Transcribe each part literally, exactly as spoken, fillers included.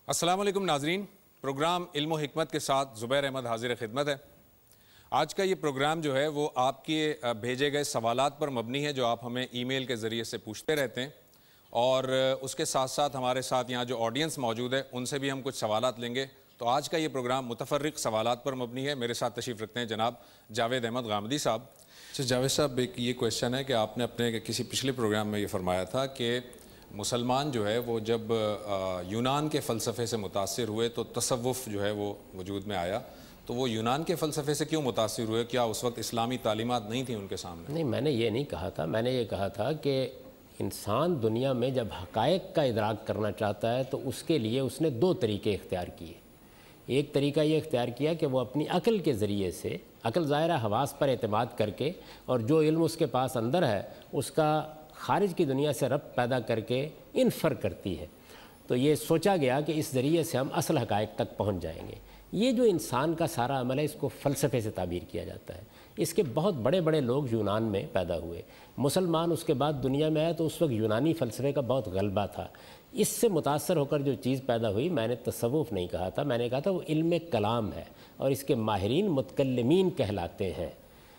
السلام علیکم ناظرین، پروگرام علم و حکمت کے ساتھ زبیر احمد حاضر خدمت ہے۔ آج کا یہ پروگرام جو ہے وہ آپ کے بھیجے گئے سوالات پر مبنی ہے جو آپ ہمیں ای میل کے ذریعے سے پوچھتے رہتے ہیں، اور اس کے ساتھ ساتھ ہمارے ساتھ یہاں جو آڈینس موجود ہے ان سے بھی ہم کچھ سوالات لیں گے۔ تو آج کا یہ پروگرام متفرق سوالات پر مبنی ہے۔ میرے ساتھ تشریف رکھتے ہیں جناب جاوید احمد غامدی صاحب۔ اچھا جاوید صاحب، ایک یہ کویشچن ہے کہ آپ نے اپنے کسی پچھلے پروگرام میں یہ فرمایا تھا کہ مسلمان جو ہے وہ جب یونان کے فلسفے سے متاثر ہوئے تو تصوف جو ہے وہ وجود میں آیا، تو وہ یونان کے فلسفے سے کیوں متاثر ہوئے؟ کیا اس وقت اسلامی تعلیمات نہیں تھیں ان کے سامنے؟ نہیں، میں نے یہ نہیں کہا تھا۔ میں نے یہ کہا تھا کہ انسان دنیا میں جب حقائق کا ادراک کرنا چاہتا ہے تو اس کے لیے اس نے دو طریقے اختیار کیے۔ ایک طریقہ یہ اختیار کیا کہ وہ اپنی عقل کے ذریعے سے، عقل ظاہرہ حواس پر اعتماد کر کے، اور جو علم اس کے پاس اندر ہے اس کا خارج کی دنیا سے ربط پیدا کر کے انفر کرتی ہے۔ تو یہ سوچا گیا کہ اس ذریعے سے ہم اصل حقائق تک پہنچ جائیں گے۔ یہ جو انسان کا سارا عمل ہے اس کو فلسفے سے تعبیر کیا جاتا ہے۔ اس کے بہت بڑے بڑے لوگ یونان میں پیدا ہوئے۔ مسلمان اس کے بعد دنیا میں آئے تو اس وقت یونانی فلسفے کا بہت غلبہ تھا۔ اس سے متاثر ہو کر جو چیز پیدا ہوئی، میں نے تصوف نہیں کہا تھا، میں نے کہا تھا وہ علم کلام ہے اور اس کے ماہرین متکلمین کہلاتے ہیں۔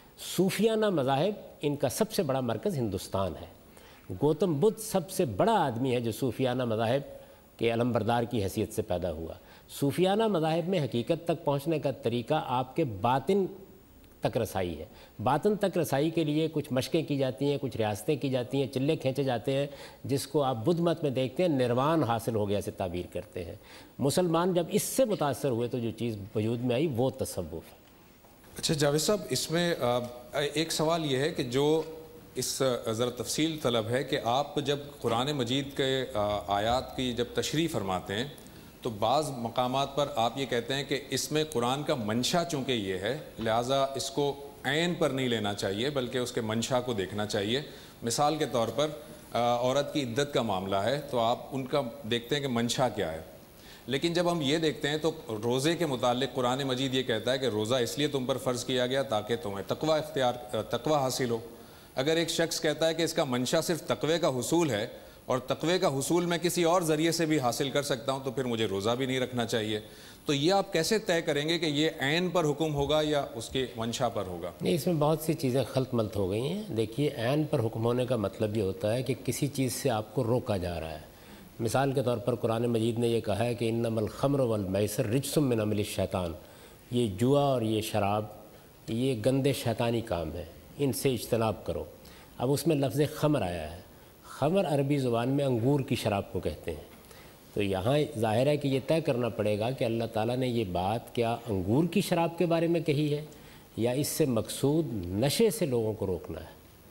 صوفیانہ مذاہب ان کا سب سے بڑا مرکز ہندوستان ہے۔ گوتم بدھ سب سے بڑا آدمی ہے جو صوفیانہ مذاہب کے علمبردار کی حیثیت سے پیدا ہوا۔ صوفیانہ مذاہب میں حقیقت تک پہنچنے کا طریقہ آپ کے باطن تک رسائی ہے۔ باطن تک رسائی کے لیے کچھ مشقیں کی جاتی ہیں، کچھ ریاستیں کی جاتی ہیں، چلے کھینچے جاتے ہیں، جس کو آپ بدھ مت میں دیکھتے ہیں نروان حاصل ہو گیا سے تعبیر کرتے ہیں۔ مسلمان جب اس سے متاثر ہوئے تو جو چیز وجود میں آئی وہ تصوف ہے۔ اچھا جاوید صاحب، اس میں ایک سوال یہ ہے کہ جو اس ذرا تفصیل طلب ہے کہ آپ جب قرآن مجید کے آیات کی جب تشریح فرماتے ہیں تو بعض مقامات پر آپ یہ کہتے ہیں کہ اس میں قرآن کا منشا چونکہ یہ ہے لہٰذا اس کو عین پر نہیں لینا چاہیے بلکہ اس کے منشا کو دیکھنا چاہیے۔ مثال کے طور پر عورت کی عدت کا معاملہ ہے تو آپ ان کا دیکھتے ہیں کہ منشا کیا ہے، لیکن جب ہم یہ دیکھتے ہیں تو روزے کے متعلق قرآن مجید یہ کہتا ہے کہ روزہ اس لیے تم پر فرض کیا گیا تاکہ تمہیں تقوی اختیار تقوی حاصل ہو۔ اگر ایک شخص کہتا ہے کہ اس کا منشا صرف تقوی کا حصول ہے اور تقوی کا حصول میں کسی اور ذریعے سے بھی حاصل کر سکتا ہوں تو پھر مجھے روزہ بھی نہیں رکھنا چاہیے، تو یہ آپ کیسے طے کریں گے کہ یہ عین پر حکم ہوگا یا اس کے منشا پر ہوگا؟ نہیں، اس میں بہت سی چیزیں خلط ملط ہو گئی ہیں۔ دیکھیے، عین پر حکم ہونے کا مطلب یہ ہوتا ہے کہ کسی چیز سے آپ کو روکا جا رہا ہے۔ مثال کے طور پر قرآن مجید نے یہ کہا ہے کہ انما الخمر والمیسر رجس من عمل الشیطان، یہ جوا اور یہ شراب یہ گندے شیطانی کام ہیں، ان سے اجتناب کرو۔ اب اس میں لفظ خمر آیا ہے۔ خمر عربی زبان میں انگور کی شراب کو کہتے ہیں۔ تو یہاں ظاہر ہے کہ یہ طے کرنا پڑے گا کہ اللہ تعالیٰ نے یہ بات کیا انگور کی شراب کے بارے میں کہی ہے یا اس سے مقصود نشے سے لوگوں کو روکنا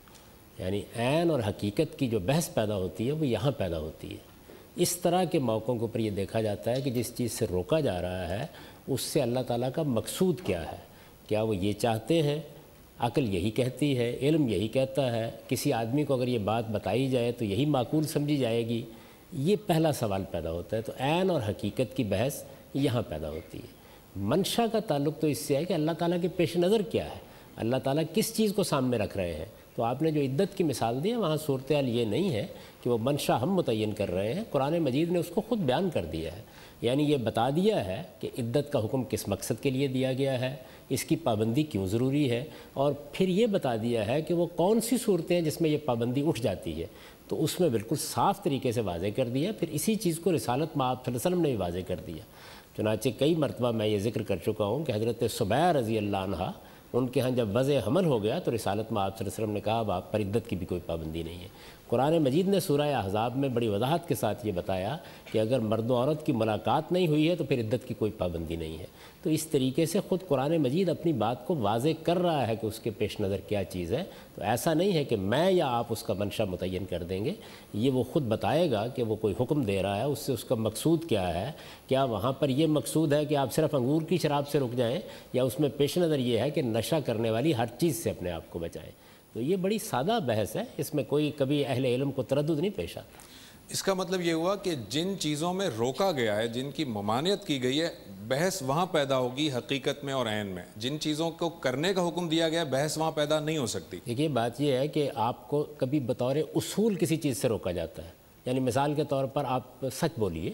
ہے۔ یعنی عین اور حقیقت کی جو بحث پیدا ہوتی ہے وہ یہاں پیدا ہوتی ہے۔ اس طرح کے موقعوں کے اوپر یہ دیکھا جاتا ہے کہ جس چیز سے روکا جا رہا ہے اس سے اللہ تعالیٰ کا مقصود کیا ہے۔ کیا وہ یہ چاہتے ہیں؟ عقل یہی کہتی ہے، علم یہی کہتا ہے، کسی آدمی کو اگر یہ بات بتائی جائے تو یہی معقول سمجھی جائے گی؟ یہ پہلا سوال پیدا ہوتا ہے۔ تو عین اور حقیقت کی بحث یہاں پیدا ہوتی ہے۔ منشا کا تعلق تو اس سے ہے کہ اللہ تعالیٰ کے پیش نظر کیا ہے، اللہ تعالیٰ کس چیز کو سامنے رکھ رہے ہیں۔ تو آپ نے جو عدت کی مثال دی ہے وہاں صورتحال یہ نہیں ہے کہ وہ منشا ہم متعین کر رہے ہیں، قرآن مجید نے اس کو خود بیان کر دیا ہے۔ یعنی یہ بتا دیا ہے کہ عدت کا حکم کس مقصد کے لیے دیا گیا ہے، اس کی پابندی کیوں ضروری ہے، اور پھر یہ بتا دیا ہے کہ وہ کون سی صورتیں ہیں جس میں یہ پابندی اٹھ جاتی ہے۔ تو اس میں بالکل صاف طریقے سے واضح کر دیا۔ پھر اسی چیز کو رسالت مآب صلی اللہ علیہ وسلم نے بھی واضح کر دیا۔ چنانچہ کئی مرتبہ میں یہ ذکر کر چکا ہوں کہ حضرت سبیہ رضی اللہ عنہ ان کے ہاں جب وضع حمل ہو گیا تو رسالت مآب صلی اللہ علیہ وسلم نے کہا اب آپ پر عدت کی بھی کوئی پابندی نہیں ہے۔ قرآن مجید نے سورہ احزاب میں بڑی وضاحت کے ساتھ یہ بتایا کہ اگر مرد و عورت کی ملاقات نہیں ہوئی ہے تو پھر عدت کی کوئی پابندی نہیں ہے۔ تو اس طریقے سے خود قرآن مجید اپنی بات کو واضح کر رہا ہے کہ اس کے پیش نظر کیا چیز ہے۔ تو ایسا نہیں ہے کہ میں یا آپ اس کا منشا متعین کر دیں گے، یہ وہ خود بتائے گا کہ وہ کوئی حکم دے رہا ہے، اس سے اس کا مقصود کیا ہے۔ کیا وہاں پر یہ مقصود ہے کہ آپ صرف انگور کی شراب سے رک جائیں، یا اس میں پیش نظر یہ ہے کہ نشہ کرنے والی ہر چیز سے اپنے آپ کو بچائیں؟ تو یہ بڑی سادہ بحث ہے، اس میں کوئی کبھی اہل علم کو تردد نہیں پیش آتا۔ اس کا مطلب یہ ہوا کہ جن چیزوں میں روکا گیا ہے، جن کی ممانعت کی گئی ہے، بحث وہاں پیدا ہوگی حقیقت میں اور عین میں۔ جن چیزوں کو کرنے کا حکم دیا گیا بحث وہاں پیدا نہیں ہو سکتی۔ دیکھیے، بات یہ ہے کہ آپ کو کبھی بطور اصول کسی چیز سے روکا جاتا ہے۔ یعنی مثال کے طور پر آپ سچ بولیے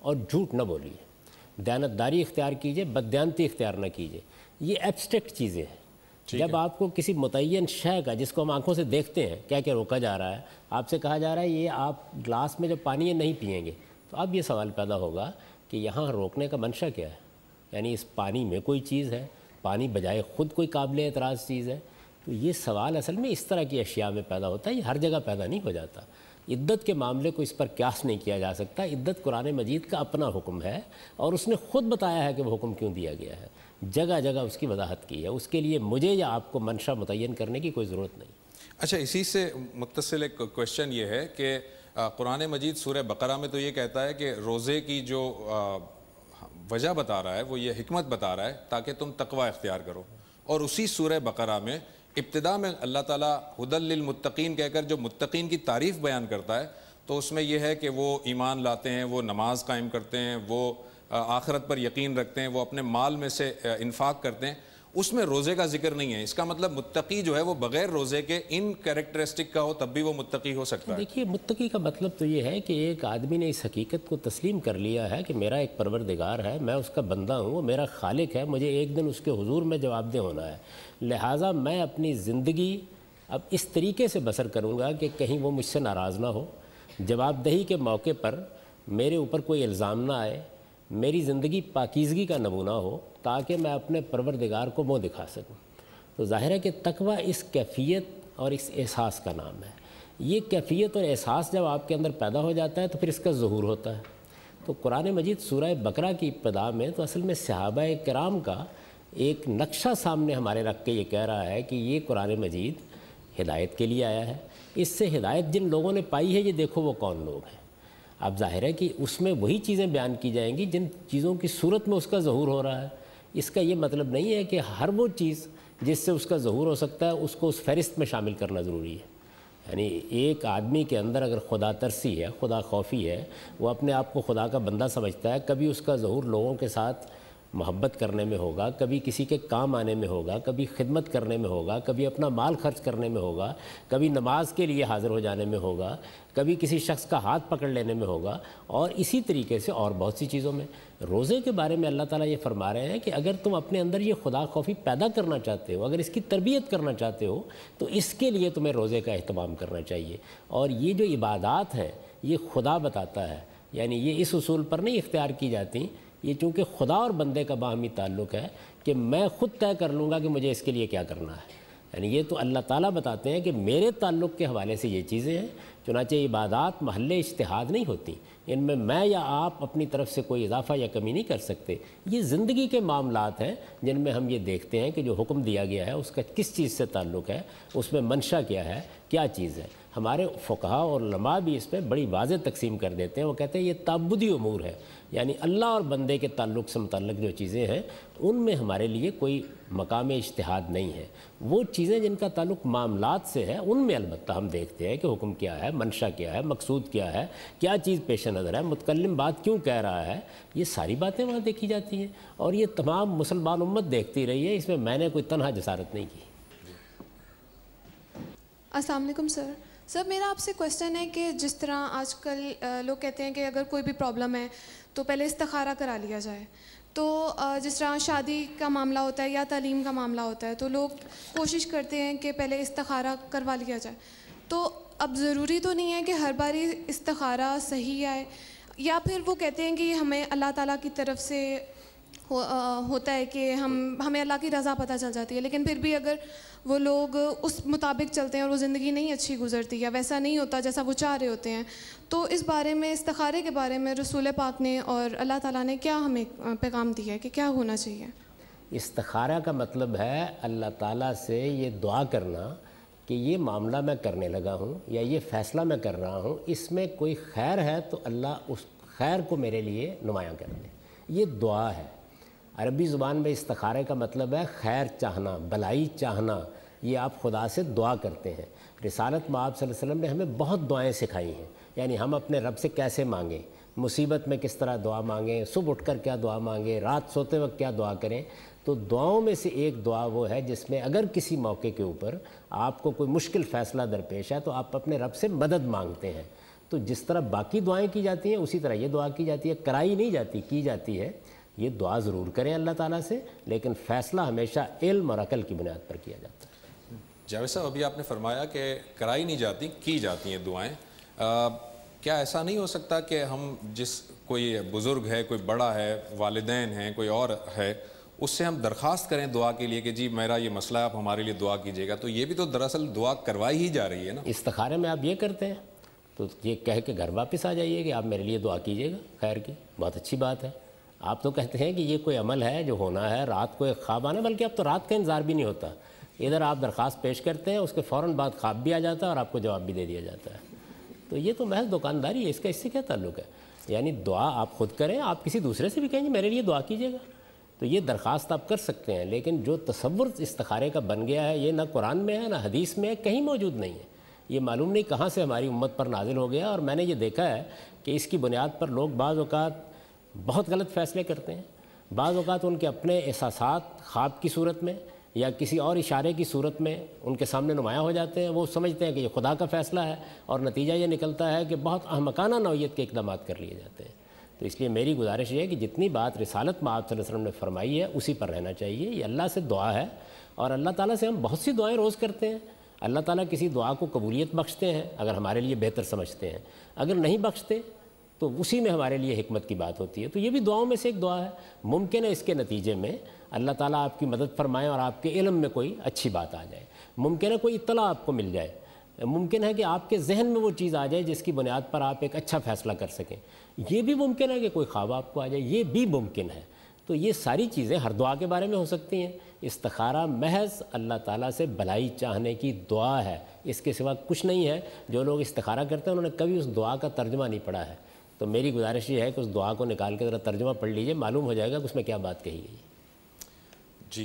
اور جھوٹ نہ بولیے، دیانتداری اختیار کیجیے، بددیانتی اختیار نہ کیجیے. یہ ایبسٹریکٹ چیزیں ہیں. جب آپ کو کسی متعین شے کا، جس کو ہم آنکھوں سے دیکھتے ہیں کیا کیا روکا جا رہا ہے، آپ سے کہا جا رہا ہے یہ آپ گلاس میں جو پانی ہے نہیں پئیں گے، تو اب یہ سوال پیدا ہوگا کہ یہاں روکنے کا منشا کیا ہے؟ یعنی اس پانی میں کوئی چیز ہے، پانی بجائے خود کوئی قابل اعتراض چیز ہے. تو یہ سوال اصل میں اس طرح کی اشیاء میں پیدا ہوتا ہے، یہ ہر جگہ پیدا نہیں ہو جاتا. عدت کے معاملے کو اس پر قیاس نہیں کیا جا سکتا. عدت قرآن مجید کا اپنا حکم ہے اور اس نے خود بتایا ہے کہ وہ حکم کیوں دیا گیا ہے، جگہ جگہ اس کی وضاحت کی ہے. اس کے لیے مجھے یا آپ کو منشا متعین کرنے کی کوئی ضرورت نہیں. اچھا، اسی سے متصل ایک کویشچن یہ ہے کہ قرآن مجید سورہ بقرہ میں تو یہ کہتا ہے کہ روزے کی جو وجہ بتا رہا ہے وہ یہ حکمت بتا رہا ہے تاکہ تم تقوی اختیار کرو، اور اسی سورہ بقرہ میں ابتدا میں اللہ تعالیٰ ہدی للمتقین کہہ کر جو متقین کی تعریف بیان کرتا ہے تو اس میں یہ ہے کہ وہ ایمان لاتے ہیں، وہ نماز قائم کرتے ہیں، وہ آخرت پر یقین رکھتے ہیں، وہ اپنے مال میں سے انفاق کرتے ہیں. اس میں روزے کا ذکر نہیں ہے. اس کا مطلب متقی جو ہے وہ بغیر روزے کے ان کیریکٹرسٹک کا ہو تب بھی وہ متقی ہو سکتا ہے. دیکھیے، متقی کا مطلب تو یہ ہے کہ ایک آدمی نے اس حقیقت کو تسلیم کر لیا ہے کہ میرا ایک پروردگار ہے، میں اس کا بندہ ہوں، وہ میرا خالق ہے، مجھے ایک دن اس کے حضور میں جواب دہ ہونا ہے. لہٰذا میں اپنی زندگی اب اس طریقے سے بسر کروں گا کہ کہیں وہ مجھ سے ناراض نہ ہو، جواب دہی کے موقع پر میرے اوپر کوئی الزام نہ آئے، میری زندگی پاکیزگی کا نمونہ ہو تاکہ میں اپنے پروردگار کو منہ دکھا سکوں. تو ظاہر ہے کہ تقویٰ اس کیفیت اور اس احساس کا نام ہے. یہ کیفیت اور احساس جب آپ کے اندر پیدا ہو جاتا ہے تو پھر اس کا ظہور ہوتا ہے. تو قرآن مجید سورہ بقرہ کی ابتدا میں تو اصل میں صحابہ کرام کا ایک نقشہ سامنے ہمارے رکھ کے یہ کہہ رہا ہے کہ یہ قرآن مجید ہدایت کے لیے آیا ہے. اس سے ہدایت جن لوگوں نے پائی ہے یہ دیکھو وہ کون لوگ ہیں. اب ظاہر ہے کہ اس میں وہی چیزیں بیان کی جائیں گی جن چیزوں کی صورت میں اس کا ظہور ہو رہا ہے. اس کا یہ مطلب نہیں ہے کہ ہر وہ چیز جس سے اس کا ظہور ہو سکتا ہے اس کو اس فہرست میں شامل کرنا ضروری ہے. یعنی ایک آدمی کے اندر اگر خدا ترسی ہے، خدا خوفی ہے، وہ اپنے آپ کو خدا کا بندہ سمجھتا ہے، کبھی اس کا ظہور لوگوں کے ساتھ محبت کرنے میں ہوگا، کبھی کسی کے کام آنے میں ہوگا، کبھی خدمت کرنے میں ہوگا، کبھی اپنا مال خرچ کرنے میں ہوگا، کبھی نماز کے لیے حاضر ہو جانے میں ہوگا، کبھی کسی شخص کا ہاتھ پکڑ لینے میں ہوگا، اور اسی طریقے سے اور بہت سی چیزوں میں. روزے کے بارے میں اللہ تعالیٰ یہ فرما رہے ہیں کہ اگر تم اپنے اندر یہ خدا خوفی پیدا کرنا چاہتے ہو، اگر اس کی تربیت کرنا چاہتے ہو تو اس کے لیے تمہیں روزے کا اہتمام کرنا چاہیے. اور یہ جو عبادات ہیں یہ خدا بتاتا ہے، یعنی یہ اس اصول پر نہیں اختیار کی جاتی، یہ چونکہ خدا اور بندے کا باہمی تعلق ہے کہ میں خود طے کر لوں گا کہ مجھے اس کے لیے کیا کرنا ہے. یعنی یہ تو اللہ تعالیٰ بتاتے ہیں کہ میرے تعلق کے حوالے سے یہ چیزیں ہیں. چنانچہ عبادات محل اجتہاد نہیں ہوتی، ان میں میں یا آپ اپنی طرف سے کوئی اضافہ یا کمی نہیں کر سکتے. یہ زندگی کے معاملات ہیں جن میں ہم یہ دیکھتے ہیں کہ جو حکم دیا گیا ہے اس کا کس چیز سے تعلق ہے، اس میں منشا کیا ہے، کیا چیز ہے. ہمارے فقہاء اور علماء بھی اس پہ بڑی واضح تقسیم کر دیتے ہیں. وہ کہتے ہیں یہ تعبدی امور ہے، یعنی اللہ اور بندے کے تعلق سے متعلق جو چیزیں ہیں ان میں ہمارے لیے کوئی مقام اجتہاد نہیں ہے. وہ چیزیں جن کا تعلق معاملات سے ہے ان میں البتہ ہم دیکھتے ہیں کہ حکم کیا ہے، منشا کیا ہے، مقصود کیا ہے، کیا چیز پیش نظر ہے، متکلم بات کیوں کہہ رہا ہے. یہ ساری باتیں وہاں دیکھی جاتی ہیں اور یہ تمام مسلمان امت دیکھتی رہی ہے. اس میں میں نے کوئی تنہا جسارت نہیں کی. السلام علیکم سر. سر میرا آپ سے کویشچن ہے کہ جس طرح آج کل لوگ کہتے ہیں کہ اگر کوئی بھی پرابلم ہے تو پہلے استخارہ کرا لیا جائے، تو جس طرح شادی کا معاملہ ہوتا ہے یا تعلیم کا معاملہ ہوتا ہے تو لوگ کوشش کرتے ہیں کہ پہلے استخارہ کروا لیا جائے. تو اب ضروری تو نہیں ہے کہ ہر باری استخارہ صحیح آئے، یا پھر وہ کہتے ہیں کہ ہمیں اللہ تعالیٰ کی طرف سے ہوتا ہے کہ ہم ہمیں اللہ کی رضا پتہ چل جاتی ہے، لیکن پھر بھی اگر وہ لوگ اس مطابق چلتے ہیں اور وہ زندگی نہیں اچھی گزرتی یا ویسا نہیں ہوتا جیسا وہ چاہ رہے ہوتے ہیں، تو اس بارے میں استخارے کے بارے میں رسول پاک نے اور اللہ تعالیٰ نے کیا ہمیں پیغام دیا ہے کہ کیا ہونا چاہیے؟ استخارہ کا مطلب ہے اللہ تعالیٰ سے یہ دعا کرنا کہ یہ معاملہ میں کرنے لگا ہوں یا یہ فیصلہ میں کر رہا ہوں، اس میں کوئی خیر ہے تو اللہ اس خیر کو میرے لیے نمایاں کر دے. یہ دعا ہے. عربی زبان میں استخارے کا مطلب ہے خیر چاہنا، بلائی چاہنا. یہ آپ خدا سے دعا کرتے ہیں. رسالت میں آپ صلی اللہ علیہ وسلم نے ہمیں بہت دعائیں سکھائی ہیں، یعنی ہم اپنے رب سے کیسے مانگیں، مصیبت میں کس طرح دعا مانگیں، صبح اٹھ کر کیا دعا مانگیں، رات سوتے وقت کیا دعا کریں. تو دعاؤں میں سے ایک دعا وہ ہے جس میں اگر کسی موقع کے اوپر آپ کو کوئی مشکل فیصلہ درپیش ہے تو آپ اپنے رب سے مدد مانگتے ہیں. تو جس طرح باقی دعائیں کی جاتی ہیں اسی طرح یہ دعا کی جاتی ہے، کرائی نہیں جاتی، کی جاتی ہے۔ یہ دعا ضرور کریں اللہ تعالیٰ سے، لیکن فیصلہ ہمیشہ علم اور عقل کی بنیاد پر کیا جاتا ہے۔ جاوید صاحب ابھی آپ نے فرمایا کہ کرائی نہیں جاتی، کی جاتی ہیں دعائیں، آ, کیا ایسا نہیں ہو سکتا کہ ہم جس کوئی بزرگ ہے، کوئی بڑا ہے، والدین ہیں، کوئی اور ہے، اس سے ہم درخواست کریں دعا کے لیے کہ جی میرا یہ مسئلہ ہے، آپ ہمارے لیے دعا کیجیے گا، تو یہ بھی تو دراصل دعا کروائی ہی جا رہی ہے نا؟ استخارے میں آپ یہ کرتے ہیں تو یہ کہہ کے گھر واپس آ جائیے کہ آپ میرے لیے دعا کیجیے گا خیر کی، بہت اچھی بات ہے۔ آپ تو کہتے ہیں کہ یہ کوئی عمل ہے جو ہونا ہے، رات کو ایک خواب آنا، بلکہ اب تو رات کا انتظار بھی نہیں ہوتا، ادھر آپ درخواست پیش کرتے ہیں، اس کے فوراً بعد خواب بھی آ جاتا ہے اور آپ کو جواب بھی دے دیا جاتا ہے۔ تو یہ تو محض دکانداری ہے، اس کا اس سے کیا تعلق ہے؟ یعنی دعا آپ خود کریں، آپ کسی دوسرے سے بھی کہیں گے میرے لیے دعا کیجیے گا، تو یہ درخواست آپ کر سکتے ہیں، لیکن جو تصور استخارے کا بن گیا ہے یہ نہ قرآن میں ہے نہ حدیث میں ہے، کہیں موجود نہیں ہے۔ یہ معلوم نہیں کہاں سے ہماری امت پر نازل ہو گیا، اور میں نے یہ دیکھا ہے کہ اس کی بنیاد پر لوگ بعض اوقات بہت غلط فیصلے کرتے ہیں، بعض اوقات ان کے اپنے احساسات خواب کی صورت میں یا کسی اور اشارے کی صورت میں ان کے سامنے نمایاں ہو جاتے ہیں، وہ سمجھتے ہیں کہ یہ خدا کا فیصلہ ہے، اور نتیجہ یہ نکلتا ہے کہ بہت احمقانہ نوعیت کے اقدامات کر لیے جاتے ہیں۔ تو اس لیے میری گزارش یہ ہے کہ جتنی بات رسالت میں آپ صلی اللہ علیہ وسلم نے فرمائی ہے اسی پر رہنا چاہیے۔ یہ اللہ سے دعا ہے، اور اللہ تعالیٰ سے ہم بہت سی دعائیں روز کرتے ہیں، اللہ تعالیٰ کسی دعا کو قبولیت بخشتے ہیں اگر ہمارے لیے بہتر سمجھتے ہیں، اگر نہیں بخشتے تو اسی میں ہمارے لیے حکمت کی بات ہوتی ہے۔ تو یہ بھی دعاؤں میں سے ایک دعا ہے، ممکن ہے اس کے نتیجے میں اللہ تعالیٰ آپ کی مدد فرمائیں اور آپ کے علم میں کوئی اچھی بات آ جائے، ممکن ہے کوئی اطلاع آپ کو مل جائے، ممکن ہے کہ آپ کے ذہن میں وہ چیز آ جائے جس کی بنیاد پر آپ ایک اچھا فیصلہ کر سکیں، یہ بھی ممکن ہے کہ کوئی خواب آپ کو آ جائے، یہ بھی ممکن ہے۔ تو یہ ساری چیزیں ہر دعا کے بارے میں ہو سکتی ہیں۔ استخارہ محض اللہ تعالیٰ سے بھلائی چاہنے کی دعا ہے، اس کے سوا کچھ نہیں ہے۔ جو لوگ استخارہ کرتے ہیں انہوں نے کبھی اس دعا کا ترجمہ نہیں پڑھا ہے، تو میری گزارش یہ ہے کہ اس دعا کو نکال کے ذرا ترجمہ پڑھ لیجئے، معلوم ہو جائے گا کہ اس میں کیا بات کہی گئی۔ جی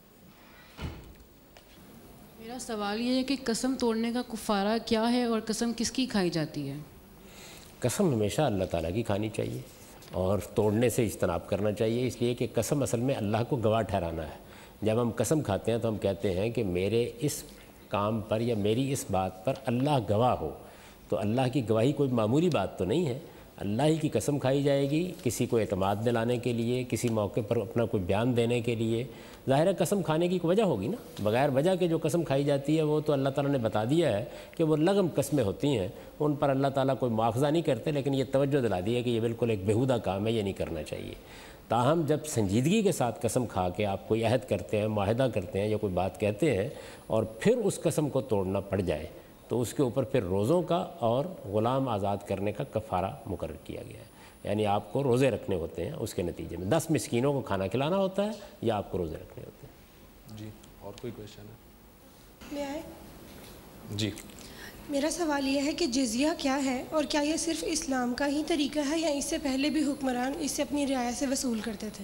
میرا سوال یہ ہے کہ قسم توڑنے کا کفارہ کیا ہے اور قسم کس کی کھائی جاتی ہے؟ قسم ہمیشہ اللہ تعالیٰ کی کھانی چاہیے اور توڑنے سے اجتناب کرنا چاہیے، اس لیے کہ قسم اصل میں اللہ کو گواہ ٹھہرانا ہے۔ جب ہم قسم کھاتے ہیں تو ہم کہتے ہیں کہ میرے اس کام پر یا میری اس بات پر اللہ گواہ ہو، تو اللہ کی گواہی کوئی معمولی بات تو نہیں ہے، اللہ ہی کی قسم کھائی جائے گی کسی کو اعتماد دلانے کے لیے، کسی موقع پر اپنا کوئی بیان دینے کے لیے۔ ظاہر ہے قسم کھانے کی کوئی وجہ ہوگی نا، بغیر وجہ کے جو قسم کھائی جاتی ہے وہ تو اللہ تعالیٰ نے بتا دیا ہے کہ وہ لغم قسمیں ہوتی ہیں، ان پر اللہ تعالیٰ کوئی مواخذہ نہیں کرتے، لیکن یہ توجہ دلا دی ہے کہ یہ بالکل ایک بیہودہ کام ہے، یہ نہیں کرنا چاہیے۔ تاہم جب سنجیدگی کے ساتھ قسم کھا کے آپ کوئی عہد کرتے ہیں، معاہدہ کرتے ہیں یا کوئی بات کہتے ہیں اور پھر اس قسم کو توڑنا پڑ جائے تو اس کے اوپر پھر روزوں کا اور غلام آزاد کرنے کا کفارہ مقرر کیا گیا ہے، یعنی آپ کو روزے رکھنے ہوتے ہیں، اس کے نتیجے میں دس مسکینوں کو کھانا کھلانا ہوتا ہے یا آپ کو روزے رکھنے ہوتے ہیں۔ جی اور کوئی کویشچن ہے؟ میں آئے؟ جی میرا سوال یہ ہے کہ جزیہ کیا ہے، اور کیا یہ صرف اسلام کا ہی طریقہ ہے یا اس سے پہلے بھی حکمران اس سے اپنی رعایا سے وصول کرتے تھے؟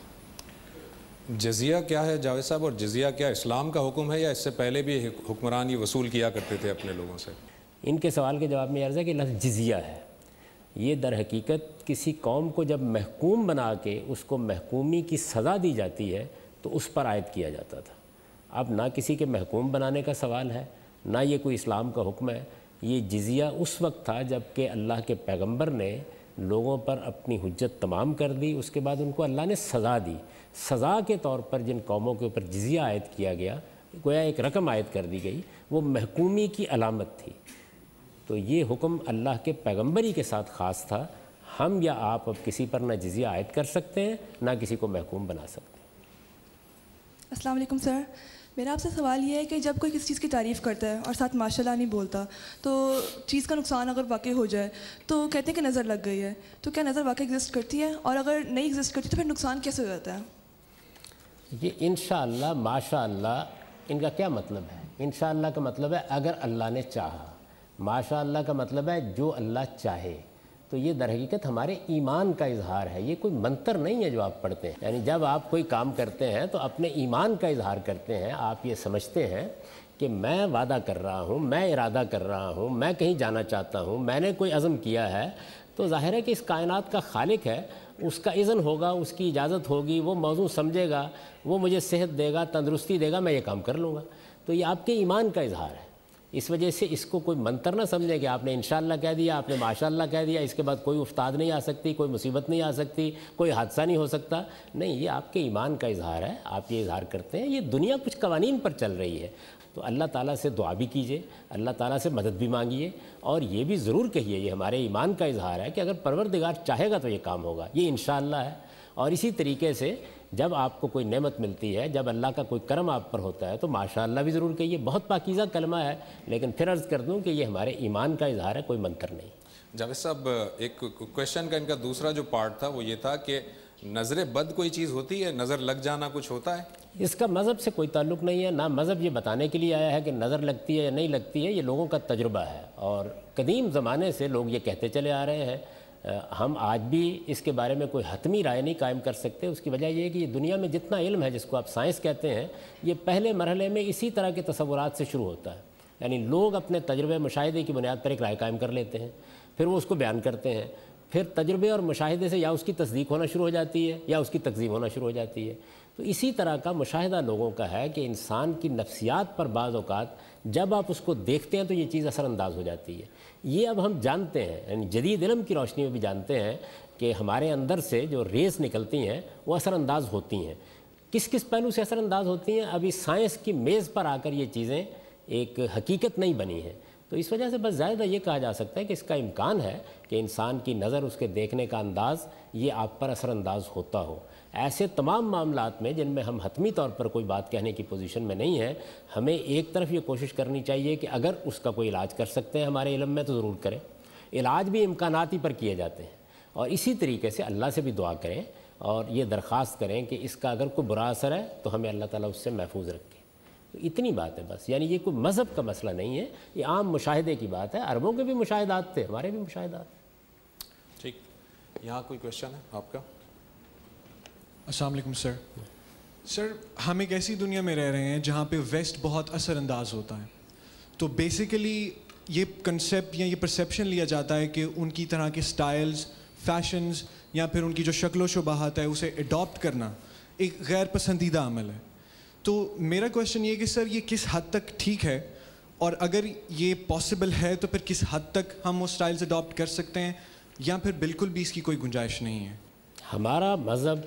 جزیہ کیا ہے جاوید صاحب، اور جزیہ کیا اسلام کا حکم ہے یا اس سے پہلے بھی حکمران یہ وصول کیا کرتے تھے اپنے لوگوں سے؟ ان کے سوال کے جواب میں عرض ہے کہ لفظ جزیہ ہے، یہ در حقیقت کسی قوم کو جب محکوم بنا کے اس کو محکومی کی سزا دی جاتی ہے تو اس پر عائد کیا جاتا تھا۔ اب نہ کسی کے محکوم بنانے کا سوال ہے، نہ یہ کوئی اسلام کا حکم ہے، یہ جزیہ اس وقت تھا جب کہ اللہ کے پیغمبر نے لوگوں پر اپنی حجت تمام کر دی، اس کے بعد ان کو اللہ نے سزا دی۔ سزا کے طور پر جن قوموں کے اوپر جزیہ عائد کیا گیا، گویا ایک رقم عائد کر دی گئی، وہ محکومی کی علامت تھی۔ تو یہ حکم اللہ کے پیغمبری کے ساتھ خاص تھا، ہم یا آپ اب کسی پر نہ جزیہ عائد کر سکتے ہیں نہ کسی کو محکوم بنا سکتے ہیں۔ السلام علیکم سر، میرا آپ سے سوال یہ ہے کہ جب کوئی کسی چیز کی تعریف کرتا ہے اور ساتھ ماشاء اللہ نہیں بولتا تو چیز کا نقصان اگر واقع ہو جائے تو کہتے ہیں کہ نظر لگ گئی ہے، تو کیا نظر واقع ایگزسٹ کرتی ہے، اور اگر نہیں ایگزسٹ کرتی تو پھر نقصان کیسے ہو جاتا ہے؟ یہ انشاءاللہ ماشاءاللہ ان کا کیا مطلب ہے؟ انشاءاللہ کا مطلب ہے اگر اللہ نے چاہا، ماشاءاللہ کا مطلب ہے جو اللہ چاہے۔ تو یہ در حقیقت ہمارے ایمان کا اظہار ہے، یہ کوئی منتر نہیں ہے جو آپ پڑھتے ہیں۔ یعنی جب آپ کوئی کام کرتے ہیں تو اپنے ایمان کا اظہار کرتے ہیں، آپ یہ سمجھتے ہیں کہ میں وعدہ کر رہا ہوں، میں ارادہ کر رہا ہوں، میں کہیں جانا چاہتا ہوں، میں نے کوئی عزم کیا ہے، تو ظاہر ہے کہ اس کائنات کا خالق ہے، اس کا اذن ہوگا، اس کی اجازت ہوگی، وہ موضوع سمجھے گا، وہ مجھے صحت دے گا، تندرستی دے گا، میں یہ کام کر لوں گا۔ تو یہ آپ کے ایمان کا اظہار ہے۔ اس وجہ سے اس کو کوئی منتر نہ سمجھے کہ آپ نے انشاءاللہ کہہ دیا، آپ نے ماشاءاللہ کہہ دیا، اس کے بعد کوئی افتاد نہیں آ سکتی، کوئی مصیبت نہیں آ سکتی، کوئی حادثہ نہیں ہو سکتا. نہیں، یہ آپ کے ایمان کا اظہار ہے، آپ یہ اظہار کرتے ہیں. یہ دنیا کچھ قوانین پر چل رہی ہے، تو اللہ تعالیٰ سے دعا بھی کیجئے، اللہ تعالیٰ سے مدد بھی مانگیے، اور یہ بھی ضرور کہیے، یہ ہمارے ایمان کا اظہار ہے کہ اگر پروردگار چاہے گا تو یہ کام ہوگا، یہ انشاءاللہ ہے. اور اسی طریقے سے جب آپ کو کوئی نعمت ملتی ہے، جب اللہ کا کوئی کرم آپ پر ہوتا ہے تو ماشاءاللہ بھی ضرور کہیے. بہت پاکیزہ کلمہ ہے، لیکن پھر عرض کر دوں کہ یہ ہمارے ایمان کا اظہار ہے، کوئی منتر نہیں. جاوید صاحب، ایک کویشچن کا ان کا دوسرا جو پارٹ تھا وہ یہ تھا کہ نظر بد کوئی چیز ہوتی ہے، نظر لگ جانا کچھ ہوتا ہے؟ اس کا مذہب سے کوئی تعلق نہیں ہے، نہ مذہب یہ بتانے کے لیے آیا ہے کہ نظر لگتی ہے یا نہیں لگتی ہے. یہ لوگوں کا تجربہ ہے، اور قدیم زمانے سے لوگ یہ کہتے چلے آ رہے ہیں. ہم آج بھی اس کے بارے میں کوئی حتمی رائے نہیں قائم کر سکتے. اس کی وجہ یہ ہے کہ یہ دنیا میں جتنا علم ہے، جس کو آپ سائنس کہتے ہیں، یہ پہلے مرحلے میں اسی طرح کے تصورات سے شروع ہوتا ہے. یعنی لوگ اپنے تجربے مشاہدے کی بنیاد پر ایک رائے قائم کر لیتے ہیں، پھر وہ اس کو بیان کرتے ہیں، پھر تجربے اور مشاہدے سے یا اس کی تصدیق ہونا شروع ہو جاتی ہے یا اس کی تکذیب ہونا شروع ہو جاتی ہے. تو اسی طرح کا مشاہدہ لوگوں کا ہے کہ انسان کی نفسیات پر بعض اوقات جب آپ اس کو دیکھتے ہیں تو یہ چیز اثر انداز ہو جاتی ہے. یہ اب ہم جانتے ہیں، یعنی جدید علم کی روشنی میں بھی جانتے ہیں کہ ہمارے اندر سے جو ریز نکلتی ہیں وہ اثر انداز ہوتی ہیں. کس کس پہلو سے اثر انداز ہوتی ہیں، ابھی سائنس کی میز پر آ کر یہ چیزیں ایک حقیقت نہیں بنی ہیں. تو اس وجہ سے بس زیادہ یہ کہا جا سکتا ہے کہ اس کا امکان ہے کہ انسان کی نظر، اس کے دیکھنے کا انداز، یہ آپ پر اثر انداز ہوتا ہو. ایسے تمام معاملات میں جن میں ہم حتمی طور پر کوئی بات کہنے کی پوزیشن میں نہیں ہیں، ہمیں ایک طرف یہ کوشش کرنی چاہیے کہ اگر اس کا کوئی علاج کر سکتے ہیں ہمارے علم میں تو ضرور کریں. علاج بھی امکانات ہی پر کیے جاتے ہیں. اور اسی طریقے سے اللہ سے بھی دعا کریں اور یہ درخواست کریں کہ اس کا اگر کوئی برا اثر ہے تو ہمیں اللہ تعالیٰ اس سے محفوظ رکھے. تو اتنی بات ہے بس. یعنی یہ کوئی مذہب کا مسئلہ نہیں ہے، یہ عام مشاہدے کی بات ہے. عربوں کے بھی مشاہدات تھے، ہمارے بھی مشاہدات. ٹھیک، یہاں کوئی کویشچن ہے آپ کا؟ السلام علیکم سر. سر، ہم ایک ایسی دنیا میں رہ رہے ہیں جہاں پہ ویسٹ بہت اثر انداز ہوتا ہے. تو بیسیکلی یہ کنسیپٹ یا یہ پرسیپشن لیا جاتا ہے کہ ان کی طرح کے سٹائلز، فیشنز یا پھر ان کی جو شکل و شباہت ہے اسے اڈاپٹ کرنا ایک غیر پسندیدہ عمل ہے. تو میرا کویشچن یہ ہے کہ سر یہ کس حد تک ٹھیک ہے، اور اگر یہ پاسبل ہے تو پھر کس حد تک ہم وہ سٹائلز اڈاپٹ کر سکتے ہیں، یا پھر بالکل بھی اس کی کوئی گنجائش نہیں ہے؟ ہمارا مذہب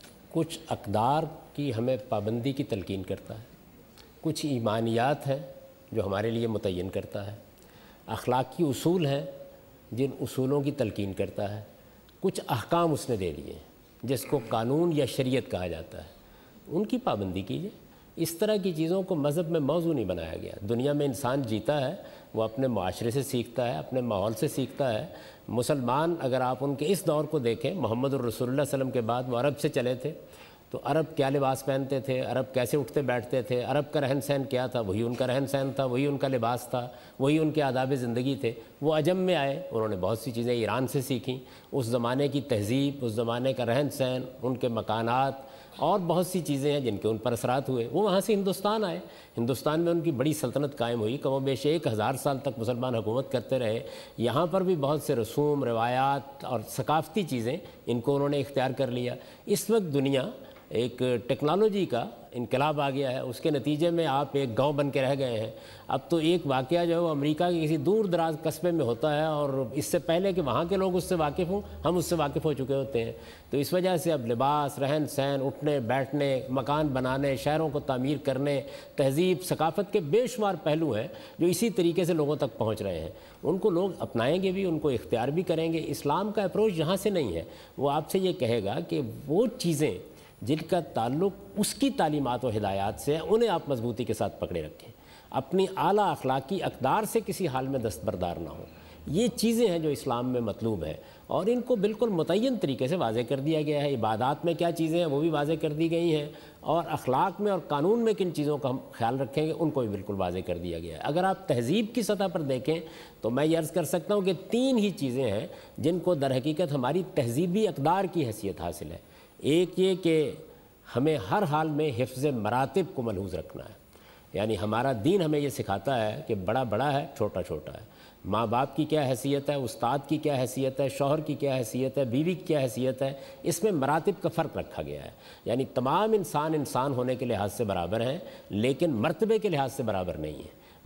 کچھ اقدار کی ہمیں پابندی کی تلقین کرتا ہے، کچھ ایمانیات ہیں جو ہمارے لیے متعین کرتا ہے، اخلاقی اصول ہیں جن اصولوں کی تلقین کرتا ہے، کچھ احکام اس نے دے دیے ہیں جس کو قانون یا شریعت کہا جاتا ہے، ان کی پابندی کیجیے. اس طرح کی چیزوں کو مذہب میں موضوع نہیں بنایا گیا. دنیا میں انسان جیتا ہے وہ اپنے معاشرے سے سیکھتا ہے، اپنے ماحول سے سیکھتا ہے. مسلمان اگر آپ ان کے اس دور کو دیکھیں، محمد الرسول اللہ صلی اللہ علیہ وسلم کے بعد وہ عرب سے چلے تھے، تو عرب کیا لباس پہنتے تھے، عرب کیسے اٹھتے بیٹھتے تھے، عرب کا رہن سہن کیا تھا، وہی ان کا رہن سہن تھا، وہی ان کا لباس تھا، وہی ان کے آداب زندگی تھے. وہ عجم میں آئے، انہوں نے بہت سی چیزیں ایران سے سیکھیں، اس زمانے کی تہذیب، اس زمانے کا رہن سہن، ان کے مکانات اور بہت سی چیزیں ہیں جن کے ان پر اثرات ہوئے. وہ وہاں سے ہندوستان آئے، ہندوستان میں ان کی بڑی سلطنت قائم ہوئی، کم و بیش ایک ہزار سال تک مسلمان حکومت کرتے رہے. یہاں پر بھی بہت سے رسوم، روایات اور ثقافتی چیزیں ان کو انہوں نے اختیار کر لیا. اس وقت دنیا ایک ٹیکنالوجی کا انقلاب آ گیا ہے، اس کے نتیجے میں آپ ایک گاؤں بن کے رہ گئے ہیں. اب تو ایک واقعہ جو ہے وہ امریکہ کے کسی دور دراز قصبے میں ہوتا ہے، اور اس سے پہلے کہ وہاں کے لوگ اس سے واقف ہوں، ہم اس سے واقف ہو چکے ہوتے ہیں. تو اس وجہ سے اب لباس، رہن سہن، اٹھنے بیٹھنے، مکان بنانے، شہروں کو تعمیر کرنے، تہذیب، ثقافت کے بے شمار پہلو ہیں جو اسی طریقے سے لوگوں تک پہنچ رہے ہیں. ان کو لوگ اپنائیں گے بھی، ان کو اختیار بھی کریں گے. اسلام کا اپروچ یہاں سے نہیں ہے. وہ آپ سے یہ کہے گا کہ وہ چیزیں جن کا تعلق اس کی تعلیمات و ہدایات سے ہے انہیں آپ مضبوطی کے ساتھ پکڑے رکھیں، اپنی اعلیٰ اخلاقی اقدار سے کسی حال میں دستبردار نہ ہوں. یہ چیزیں ہیں جو اسلام میں مطلوب ہیں، اور ان کو بالکل متعین طریقے سے واضح کر دیا گیا ہے. عبادات میں کیا چیزیں ہیں وہ بھی واضح کر دی گئی ہیں، اور اخلاق میں اور قانون میں کن چیزوں کا ہم خیال رکھیں گے ان کو بھی بالکل واضح کر دیا گیا ہے. اگر آپ تہذیب کی سطح پر دیکھیں تو میں یہ عرض کر سکتا ہوں کہ تین ہی چیزیں ہیں جن کو در حقیقت ہماری تہذیبی اقدار کی حیثیت حاصل ہے. ایک یہ کہ ہمیں ہر حال میں حفظ مراتب کو ملحوظ رکھنا ہے. یعنی ہمارا دین ہمیں یہ سکھاتا ہے کہ بڑا بڑا ہے، چھوٹا چھوٹا ہے، ماں باپ کی کیا حیثیت ہے، استاد کی کیا حیثیت ہے، شوہر کی کیا حیثیت ہے، بیوی کی کیا حیثیت ہے. اس میں مراتب کا فرق رکھا گیا ہے. یعنی تمام انسان انسان ہونے کے لحاظ سے برابر ہیں، لیکن مرتبے کے لحاظ سے برابر نہیں ہیں.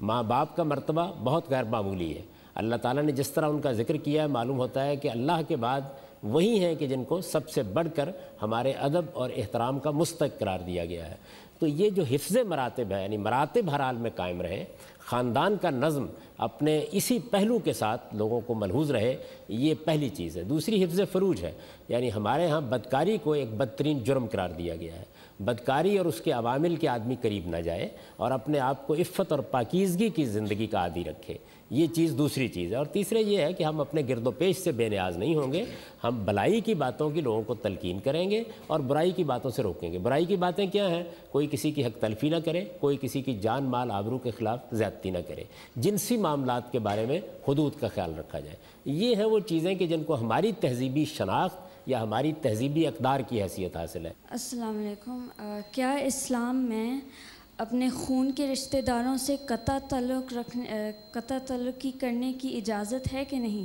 ماں باپ کا مرتبہ بہت غیر معمولی ہے. اللہ تعالیٰ نے جس طرح ان کا ذکر کیا ہے معلوم ہوتا ہے کہ اللہ کے بعد وہی ہیں کہ جن کو سب سے بڑھ کر ہمارے ادب اور احترام کا مستحق قرار دیا گیا ہے. تو یہ جو حفظ مراتب ہے، یعنی مراتب ہر حال میں قائم رہے، خاندان کا نظم اپنے اسی پہلو کے ساتھ لوگوں کو ملحوظ رہے، یہ پہلی چیز ہے. دوسری حفظ فروج ہے، یعنی ہمارے ہاں بدکاری کو ایک بدترین جرم قرار دیا گیا ہے. بدکاری اور اس کے عوامل کے آدمی قریب نہ جائے اور اپنے آپ کو عفت اور پاکیزگی کی زندگی کا عادی رکھے، یہ چیز دوسری چیز ہے. اور تیسرے یہ ہے کہ ہم اپنے گرد و پیش سے بے نیاز نہیں ہوں گے، ہم بلائی کی باتوں کی لوگوں کو تلقین کریں گے اور برائی کی باتوں سے روکیں گے. برائی کی باتیں کیا ہیں؟ کوئی کسی کی حق تلفی نہ کرے، کوئی کسی کی جان مال آبرو کے خلاف زیادتی نہ کرے، جنسی معاملات کے بارے میں حدود کا خیال رکھا جائے. یہ ہیں وہ چیزیں کہ جن کو ہماری تہذیبی شناخت یا ہماری تہذیبی اقدار کی حیثیت حاصل ہے. السلام علیکم. کیا اسلام میں اپنے خون کے رشتہ داروں سے قطع تعلق رکھنے قطع تعلقی کرنے کی اجازت ہے کہ نہیں؟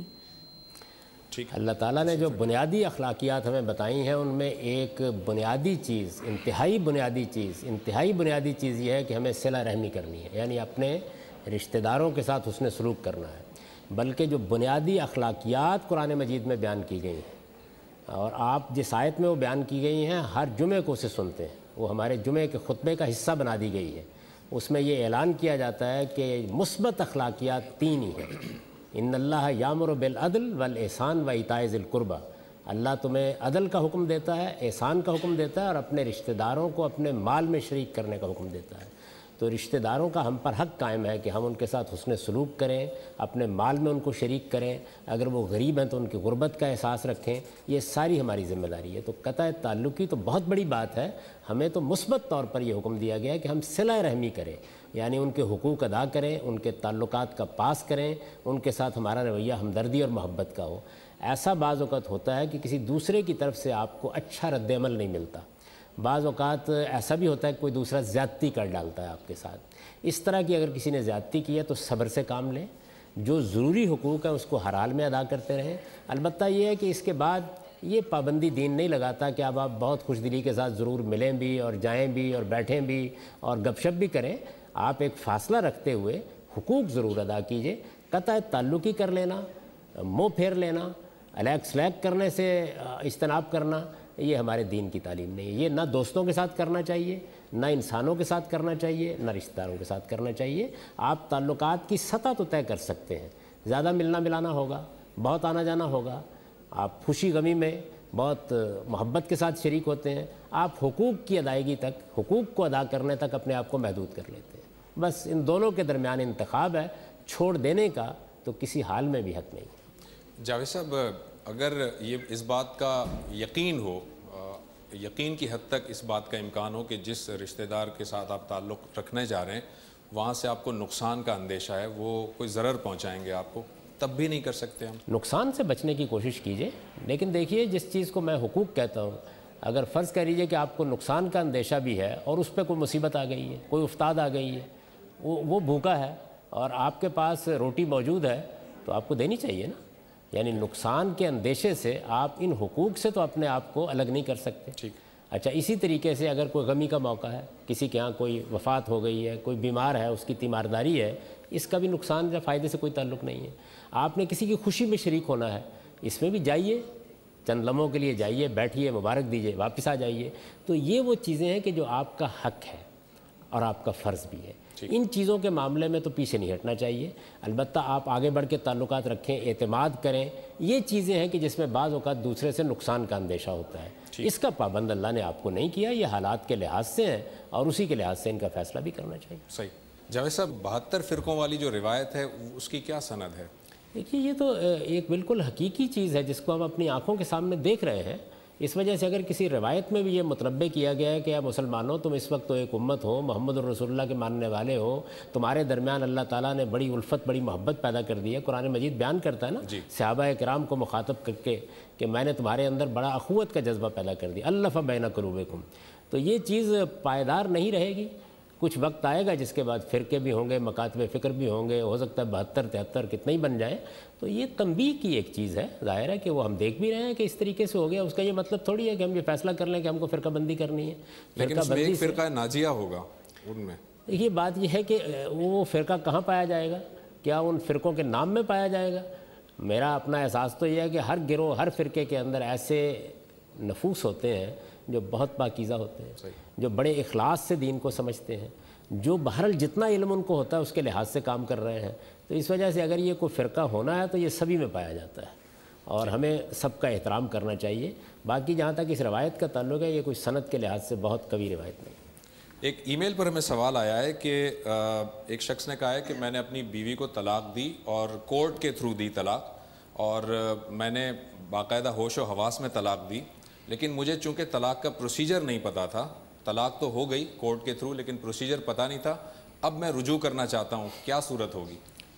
ٹھیک. اللہ تعالیٰ نے جو بنیادی اخلاقیات ہمیں بتائی ہیں ان میں ایک بنیادی چیز، انتہائی بنیادی چیز انتہائی بنیادی چیز یہ ہے کہ ہمیں صلہ رحمی کرنی ہے، یعنی اپنے رشتہ داروں کے ساتھ حسن سلوک کرنا ہے. بلکہ جو بنیادی اخلاقیات قرآن مجید میں بیان کی گئی ہیں اور آپ جس آیت میں وہ بیان کی گئی ہیں ہر جمعے کو اسے سنتے ہیں، وہ ہمارے جمعے کے خطبے کا حصہ بنا دی گئی ہے. اس میں یہ اعلان کیا جاتا ہے کہ مثبت اخلاقیات تین ہی ہیں. ان اللہ یامر بالعدل والاحسان و ایتاء ذی القربی. اللہ تمہیں عدل کا حکم دیتا ہے، احسان کا حکم دیتا ہے اور اپنے رشتہ داروں کو اپنے مال میں شریک کرنے کا حکم دیتا ہے. تو رشتہ داروں کا ہم پر حق قائم ہے کہ ہم ان کے ساتھ حسن سلوک کریں، اپنے مال میں ان کو شریک کریں، اگر وہ غریب ہیں تو ان کی غربت کا احساس رکھیں. یہ ساری ہماری ذمہ داری ہے. تو قطع تعلقی تو بہت بڑی بات ہے. ہمیں تو مثبت طور پر یہ حکم دیا گیا ہے کہ ہم صلہ رحمی کریں، یعنی ان کے حقوق ادا کریں، ان کے تعلقات کا پاس کریں، ان کے ساتھ ہمارا رویہ ہمدردی اور محبت کا ہو. ایسا بعض اوقات ہوتا ہے کہ کسی دوسرے کی طرف سے آپ کو اچھا رد عمل نہیں ملتا. بعض اوقات ایسا بھی ہوتا ہے کہ کوئی دوسرا زیادتی کر ڈالتا ہے آپ کے ساتھ. اس طرح کی اگر کسی نے زیادتی کی ہے تو صبر سے کام لیں، جو ضروری حقوق ہیں اس کو ہر حال میں ادا کرتے رہیں. البتہ یہ ہے کہ اس کے بعد یہ پابندی دین نہیں لگاتا کہ اب آپ بہت خوش دلی کے ساتھ ضرور ملیں بھی اور جائیں بھی اور بیٹھیں بھی اور گپ شپ بھی کریں. آپ ایک فاصلہ رکھتے ہوئے حقوق ضرور ادا کیجئے. قطع تعلقی کر لینا، منہ پھیر لینا، الیک سلیک کرنے سے اجتناب کرنا، یہ ہمارے دین کی تعلیم نہیں ہے. یہ نہ دوستوں کے ساتھ کرنا چاہیے، نہ انسانوں کے ساتھ کرنا چاہیے، نہ رشتہ داروں کے ساتھ کرنا چاہیے. آپ تعلقات کی سطح تو طے کر سکتے ہیں، زیادہ ملنا ملانا ہوگا، بہت آنا جانا ہوگا، آپ خوشی غمی میں بہت محبت کے ساتھ شریک ہوتے ہیں. آپ حقوق کی ادائیگی تک، حقوق کو ادا کرنے تک اپنے آپ کو محدود کر لیتے ہیں. بس ان دونوں کے درمیان انتخاب ہے. چھوڑ دینے کا تو کسی حال میں بھی حق نہیں. جاوید صاحب، اگر یہ اس بات کا یقین ہو، یقین کی حد تک اس بات کا امکان ہو کہ جس رشتہ دار کے ساتھ آپ تعلق رکھنے جا رہے ہیں وہاں سے آپ کو نقصان کا اندیشہ ہے، وہ کوئی ضرر پہنچائیں گے آپ کو، تب بھی نہیں کر سکتے ہم؟ نقصان سے بچنے کی کوشش کیجئے. لیکن دیکھیے، جس چیز کو میں حقوق کہتا ہوں، اگر فرض کر لیجیے کہ آپ کو نقصان کا اندیشہ بھی ہے اور اس پہ کوئی مصیبت آ گئی ہے، کوئی افتاد آ گئی ہے، وہ وہ بھوکا ہے اور آپ کے پاس روٹی موجود ہے تو آپ کو دینی چاہیے نا. یعنی نقصان کے اندیشے سے آپ ان حقوق سے تو اپنے آپ کو الگ نہیں کر سکتے. ٹھیک. اچھا، اسی طریقے سے اگر کوئی غمی کا موقع ہے، کسی کے ہاں کوئی وفات ہو گئی ہے، کوئی بیمار ہے، اس کی تیمارداری ہے، اس کا بھی نقصان یا فائدے سے کوئی تعلق نہیں ہے. آپ نے کسی کی خوشی میں شریک ہونا ہے، اس میں بھی جائیے، چند لمحوں کے لیے جائیے، بیٹھیے، مبارک دیجیے، واپس آ جائیے. تو یہ وہ چیزیں ہیں کہ جو آپ کا حق ہے اور آپ کا فرض بھی ہے. ان چیزوں کے معاملے میں تو پیچھے نہیں ہٹنا چاہیے. البتہ آپ آگے بڑھ کے تعلقات رکھیں، اعتماد کریں. یہ چیزیں ہیں کہ جس میں بعض اوقات دوسرے سے نقصان کا اندیشہ ہوتا ہے. اس کا پابند اللہ نے آپ کو نہیں کیا. یہ حالات کے لحاظ سے ہیں اور اسی کے لحاظ سے ان کا فیصلہ بھی کرنا چاہیے. صحیح. جاوید صاحب، بہتر فرقوں والی جو روایت ہے اس کی کیا سند ہے؟ دیکھیے، یہ تو ایک بالکل حقیقی چیز ہے جس کو ہم اپنی آنکھوں کے سامنے دیکھ رہے ہیں. اس وجہ سے اگر کسی روایت میں بھی یہ متنبع کیا گیا ہے کہ اے مسلمانوں، تم اس وقت تو ایک امت ہو، محمد الرسول اللہ کے ماننے والے ہو، تمہارے درمیان اللہ تعالیٰ نے بڑی الفت، بڑی محبت پیدا کر دی ہے. قرآن مجید بیان کرتا ہے نا صحابہ کرام کو مخاطب کر کے کہ میں نے تمہارے اندر بڑا اخوت کا جذبہ پیدا کر دیا، الف بین قلوبکم. تو یہ چیز پائیدار نہیں رہے گی. کچھ وقت آئے گا جس کے بعد فرقے بھی ہوں گے، مکاتب فکر بھی ہوں گے، ہو سکتا ہے بہتر تہتر کتنے ہی بن جائیں. تو یہ تنبیہ کی ایک چیز ہے. ظاہر ہے کہ وہ ہم دیکھ بھی رہے ہیں کہ اس طریقے سے ہو گیا. اس کا یہ مطلب تھوڑی ہے کہ ہم یہ فیصلہ کر لیں کہ ہم کو فرقہ بندی کرنی ہے. لیکن اس میں ایک فرقہ ناجیہ ہوگا ان میں. یہ بات یہ ہے کہ وہ فرقہ کہاں پایا جائے گا؟ کیا ان فرقوں کے نام میں پایا جائے گا؟ میرا اپنا احساس تو یہ ہے کہ ہر گروہ ہر فرقے کے اندر ایسے نفوس ہوتے ہیں جو بہت پاکیزہ ہوتے ہیں، جو بڑے اخلاص سے دین کو سمجھتے ہیں، جو بہرحال جتنا علم ان کو ہوتا ہے اس کے لحاظ سے کام کر رہے ہیں. تو اس وجہ سے اگر یہ کوئی فرقہ ہونا ہے تو یہ سبھی میں پایا جاتا ہے اور ہمیں سب کا احترام کرنا چاہیے. باقی جہاں تک اس روایت کا تعلق ہے، یہ کوئی سند کے لحاظ سے بہت قوی روایت نہیں. ایک ای میل پر ہمیں سوال آیا ہے کہ ایک شخص نے کہا ہے کہ میں نے اپنی بیوی کو طلاق دی اور کورٹ کے تھرو دی طلاق، اور میں نے باقاعدہ ہوش و حواس میں طلاق دی، لیکن مجھے چونکہ طلاق کا پروسیجر نہیں پتہ تھا. طلاق تو ہو گئی کورٹ کے تھرو لیکن پروسیجر پتہ نہیں تھا. اب میں رجوع کرنا چاہتا ہوں، کیا صورت ہوگی؟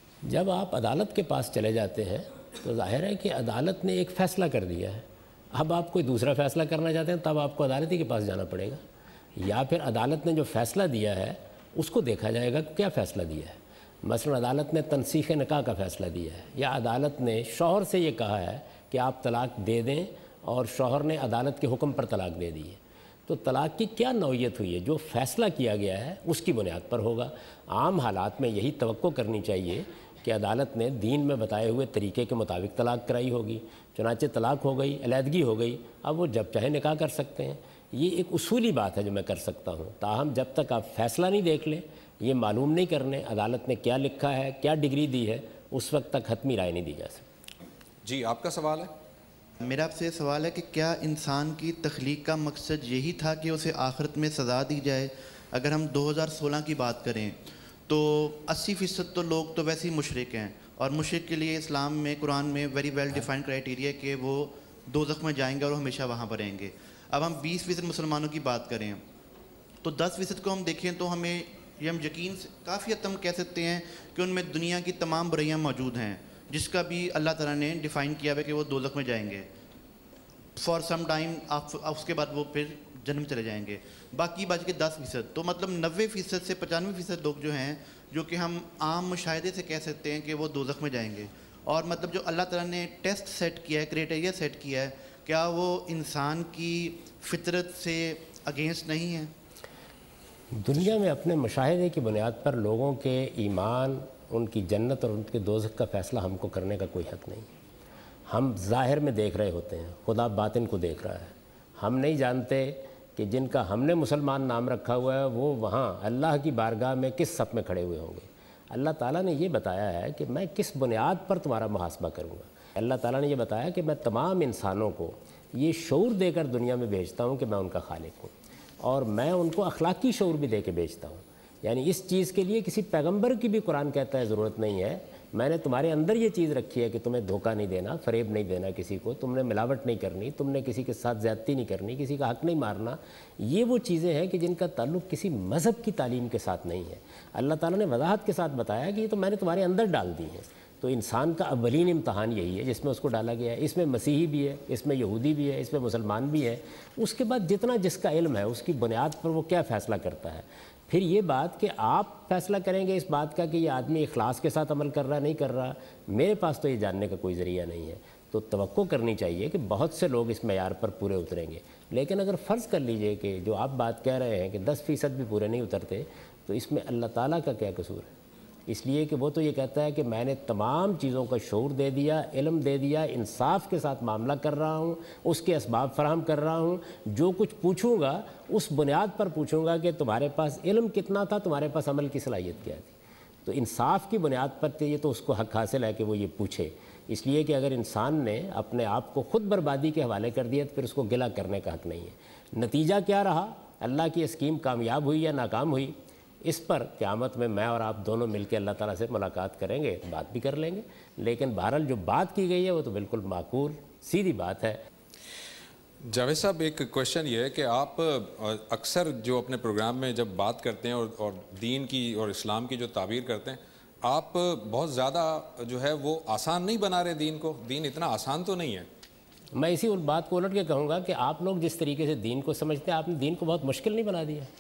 جب آپ عدالت کے پاس چلے جاتے ہیں تو ظاہر ہے کہ عدالت نے ایک فیصلہ کر دیا ہے. اب آپ کوئی دوسرا فیصلہ کرنا چاہتے ہیں تب آپ کو عدالت ہی کے پاس جانا پڑے گا، یا پھر عدالت نے جو فیصلہ دیا ہے اس کو دیکھا جائے گا کہ کیا فیصلہ دیا ہے. مثلا عدالت نے تنسیخ نکاح کا فیصلہ دیا ہے، یا عدالت نے شوہر سے یہ کہا ہے کہ آپ طلاق دے دیں اور شوہر نے عدالت کے حکم پر طلاق دے دی ہے. تو طلاق کی کیا نوعیت ہوئی ہے، جو فیصلہ کیا گیا ہے اس کی بنیاد پر ہوگا. عام حالات میں یہی توقع کرنی چاہیے کہ عدالت نے دین میں بتائے ہوئے طریقے کے مطابق طلاق کرائی ہوگی. چنانچہ طلاق ہو گئی، علیحدگی ہو گئی، اب وہ جب چاہے نکاح کر سکتے ہیں. یہ ایک اصولی بات ہے جو میں کر سکتا ہوں. تاہم جب تک آپ فیصلہ نہیں دیکھ لیں، یہ معلوم نہیں کرنے عدالت نے کیا لکھا ہے، کیا ڈگری دی ہے، اس وقت تک حتمی رائے نہیں دی جا سکتی. جی آپ کا سوال ہے؟ میرا آپ سے یہ سوال ہے کہ کیا انسان کی تخلیق کا مقصد یہی تھا کہ اسے آخرت میں سزا دی جائے؟ اگر ہم دو ہزار سولہ کی بات کریں تو اسی فیصد تو لوگ تو ویسے ہی مشرک ہیں، اور مشرک کے لیے اسلام میں قرآن میں ویری ویل ڈیفائنڈ کرائیٹیریا کہ وہ دوزخ میں جائیں گے اور وہ ہمیشہ وہاں پر رہیں گے. اب ہم بیس فیصد مسلمانوں کی بات کریں تو دس فیصد کو ہم دیکھیں تو ہمیں یہ ہم یقین کافی حد تک ہم کہہ سکتے ہیں کہ ان میں دنیا کی تمام برائیاں موجود ہیں، جس کا بھی اللہ تعالیٰ نے ڈیفائن کیا ہے کہ وہ دوزخ میں جائیں گے فار سم ٹائم، اس کے بعد وہ پھر جنم چلے جائیں گے. باقی بچ کے دس فیصد، تو مطلب نوے فیصد سے پچانوے فیصد لوگ جو ہیں جو کہ ہم عام مشاہدے سے کہہ سکتے ہیں کہ وہ دوزخ میں جائیں گے. اور مطلب جو اللہ تعالیٰ نے ٹیسٹ سیٹ کیا ہے، کرائٹیریا سیٹ کیا ہے، کیا وہ انسان کی فطرت سے اگینسٹ نہیں ہے؟ دنیا میں اپنے مشاہدے کی بنیاد پر لوگوں کے ایمان، ان کی جنت اور ان کے دوزخ کا فیصلہ ہم کو کرنے کا کوئی حق نہیں. ہم ظاہر میں دیکھ رہے ہوتے ہیں، خدا باطن کو دیکھ رہا ہے. ہم نہیں جانتے کہ جن کا ہم نے مسلمان نام رکھا ہوا ہے وہ وہاں اللہ کی بارگاہ میں کس صف میں کھڑے ہوئے ہوں گے. اللہ تعالیٰ نے یہ بتایا ہے کہ میں کس بنیاد پر تمہارا محاسبہ کروں گا. اللہ تعالیٰ نے یہ بتایا کہ میں تمام انسانوں کو یہ شعور دے کر دنیا میں بھیجتا ہوں کہ میں ان کا خالق ہوں، اور میں ان کو اخلاقی شعور بھی دے کے بھیجتا ہوں. یعنی اس چیز کے لیے کسی پیغمبر کی بھی قرآن کہتا ہے ضرورت نہیں ہے. میں نے تمہارے اندر یہ چیز رکھی ہے کہ تمہیں دھوکہ نہیں دینا، فریب نہیں دینا کسی کو، تم نے ملاوٹ نہیں کرنی، تم نے کسی کے ساتھ زیادتی نہیں کرنی، کسی کا حق نہیں مارنا. یہ وہ چیزیں ہیں کہ جن کا تعلق کسی مذہب کی تعلیم کے ساتھ نہیں ہے. اللہ تعالیٰ نے وضاحت کے ساتھ بتایا کہ یہ تو میں نے تمہارے اندر ڈال دی ہیں. تو انسان کا اولین امتحان یہی ہے جس میں اس کو ڈالا گیا ہے. اس میں مسیحی بھی ہے، اس میں یہودی بھی ہے، اس میں مسلمان بھی ہے. اس کے بعد جتنا جس کا علم ہے اس کی بنیاد پر وہ کیا فیصلہ کرتا ہے. پھر یہ بات کہ آپ فیصلہ کریں گے اس بات کا کہ یہ آدمی اخلاص کے ساتھ عمل کر رہا نہیں کر رہا، میرے پاس تو یہ جاننے کا کوئی ذریعہ نہیں ہے. تو توقع کرنی چاہیے کہ بہت سے لوگ اس معیار پر پورے اتریں گے. لیکن اگر فرض کر لیجئے کہ جو آپ بات کہہ رہے ہیں کہ دس فیصد بھی پورے نہیں اترتے، تو اس میں اللہ تعالیٰ کا کیا قصور ہے؟ اس لیے کہ وہ تو یہ کہتا ہے کہ میں نے تمام چیزوں کا شعور دے دیا، علم دے دیا، انصاف کے ساتھ معاملہ کر رہا ہوں، اس کے اسباب فراہم کر رہا ہوں. جو کچھ پوچھوں گا اس بنیاد پر پوچھوں گا کہ تمہارے پاس علم کتنا تھا، تمہارے پاس عمل کی صلاحیت کیا تھی. تو انصاف کی بنیاد پر یہ تو اس کو حق حاصل ہے کہ وہ یہ پوچھے. اس لیے کہ اگر انسان نے اپنے آپ کو خود بربادی کے حوالے کر دیا تو پھر اس کو گلہ کرنے کا حق نہیں ہے. نتیجہ کیا رہا، اللہ کی اسکیم کامیاب ہوئی یا ناکام ہوئی، اس پر قیامت میں میں اور آپ دونوں مل کے اللہ تعالیٰ سے ملاقات کریں گے، بات بھی کر لیں گے. لیکن بہرحال جو بات کی گئی ہے وہ تو بالکل معقول سیدھی بات ہے. جاوید صاحب ایک کوشچن یہ ہے کہ آپ اکثر جو اپنے پروگرام میں جب بات کرتے ہیں اور اور دین کی اور اسلام کی جو تعبیر کرتے ہیں، آپ بہت زیادہ جو ہے وہ آسان نہیں بنا رہے دین کو. دین اتنا آسان تو نہیں ہے. میں اسی ان بات کو الٹ کے کہوں گا کہ آپ لوگ جس طریقے سے دین کو سمجھتے ہیں آپ نے دین کو بہت مشکل نہیں بنا دیا.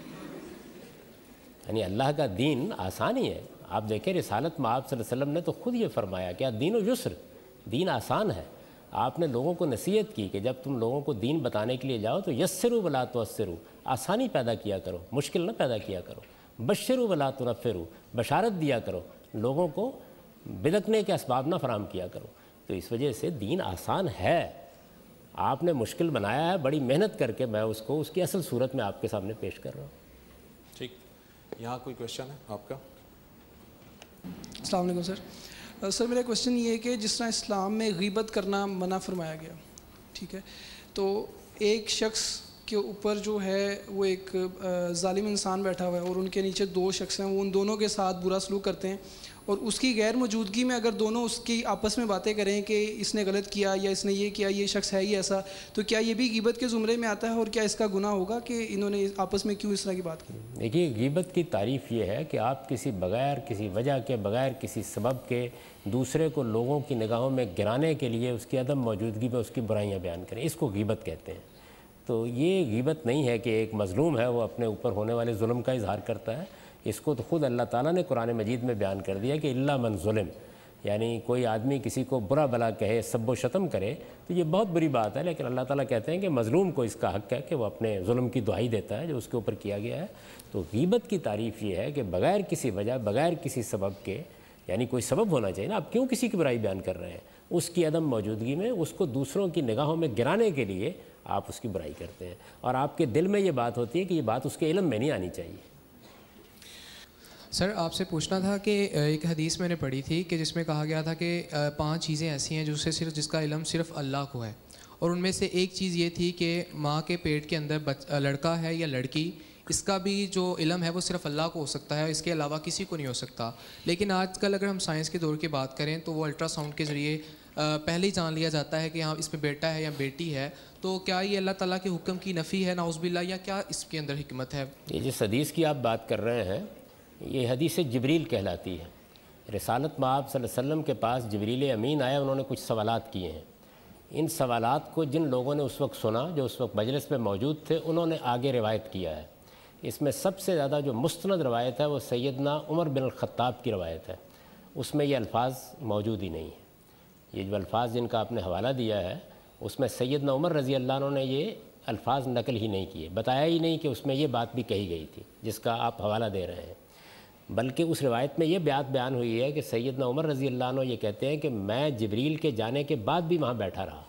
یعنی اللہ کا دین آسان ہی ہے. آپ دیکھیں رسالت میں آپ صلی اللہ علیہ وسلم نے تو خود یہ فرمایا کہ دین و یسر، دین آسان ہے. آپ نے لوگوں کو نصیحت کی کہ جب تم لوگوں کو دین بتانے کے لیے جاؤ تو یسرو ولا تعسرو، آسانی پیدا کیا کرو، مشکل نہ پیدا کیا کرو. बशरू वला तुनफ़िरू, बशारत दिया करो, लोगों को बिदकने के असबाब ना फराम किया करो। तो इस वजह से दीन आसान है, आपने मुश्किल बनाया है बड़ी मेहनत करके, मैं उसको उसकी असल सूरत में आपके सामने पेश कर रहा हूँ। ठीक, यहाँ कोई क्वेश्चन है आपका? अस्सलाम वालेकुम सर। सर मेरा क्वेश्चन ये है कि जिस तरह इस्लाम में गीबत करना मना फरमाया गया, ठीक है, तो एक शख्स के ऊपर जो है वो एक जालिम इंसान बैठा हुआ है और उनके नीचे दो शख्स हैं, वो उन दोनों के साथ बुरा सलूक करते हैं और उसकी गैर मौजूदगी में अगर दोनों उसकी आपस में बातें करें कि इसने गलत किया या इसने ये किया, ये शख्स है ही ऐसा, तो क्या ये भी गीबत के ज़ुमरे में आता है और क्या इसका गुनाह होगा कि इन्होंने आपस में क्यों इस तरह की बात की? देखिए, गीबत की तारीफ़ ये है कि आप किसी बगैर किसी वजह के, बगैर किसी सबब के दूसरे को लोगों की निगाहों में गिराने के लिए उसकी अदम मौजूदगी में उसकी बुराइयाँ बयान करें, इसको गीबत कहते हैं। तो ये गीबत नहीं है कि एक मज़लूम है वो अपने ऊपर होने वाले जुल्म का इजहार करता है, इसको तो ख़ुद अल्लाह ताला ने कुरान मजीद में बयान कर दिया कि इल्ला मन ज़ुल्म, यानी कोई आदमी किसी को बुरा भला कहे, सब्बो शतम करे तो ये बहुत बुरी बात है, लेकिन अल्लाह ताला कहते हैं कि मज़लूम को इसका हक़ है कि वो अपने जुल्म की दुहाई देता है जो उसके ऊपर किया गया है। तो गीबत की तारीफ़ ये है कि बग़ैर किसी वजह, बग़ैर किसी सबब के, यानी कोई सबब होना चाहिए ना, आप क्यों किसी की बुराई बयान कर रहे हैं, उसकी अदम मौजूदगी में उसको दूसरों की निगाहों में गिराने के लिए आप उसकी बुराई करते हैं और आपके दिल में ये बात होती है कि ये बात उसके इल्म में नहीं आनी चाहिए। सर आपसे पूछना था कि एक हदीस मैंने पढ़ी थी कि जिसमें कहा गया था कि पांच चीज़ें ऐसी हैं जिससे सिर्फ जिसका इल्म सिर्फ अल्लाह को है, और उनमें से एक चीज़ ये थी कि माँ के पेट के अंदर बच लड़का है या लड़की, इसका भी जो इल्म है वो सिर्फ अल्लाह को हो सकता है, इसके अलावा किसी को नहीं हो सकता। लेकिन आजकल अगर हम साइंस के दौर की बात करें तो वो अल्ट्रासाउंड के ज़रिए पहले ही जान लिया जाता है कि हाँ इसमें बेटा है या बेटी है। तो क्या ये अल्लाह ताला के हुक्म की नफ़ी है नाउज़ुबिल्लाह, या क्या इसके अंदर हिकमत है? ये जिस हदीस की आप बात कर रहे हैं ये हदीस जिब्रील कहलाती है। रिसालत माब सल्लल्लाहु अलैहि वसल्लम के पास जिब्रील अमीन आया, उन्होंने कुछ सवालात किए हैं। इन सवालात को जिन लोगों ने उस वक्त सुना, जो उस वक्त मजलिस में मौजूद थे, उन्होंने आगे रिवायत किया है। इसमें सबसे ज़्यादा जो मुस्तनद रवायत है वो सैयदना उमर बिन अल-खत्ताब की रवायत है, उसमें ये अल्फाज मौजूद ही नहीं है। ये जो अल्फाज जिनका आपने हवाला दिया है उसमें सैयदना उमर रज़ी अल्लाह अन्हु ने ये अल्फाज नकल ही नहीं किए, बताया ही नहीं कि उसमें ये बात भी कही गई थी जिसका आप हवाला दे रहे हैं, बल्कि उस रिवायत में ये बात बयान हुई है कि सैयदना उमर रज़ी अल्लाह अन्हु ये कहते हैं कि मैं जिब्रील के जाने के बाद भी वहाँ बैठा रहा।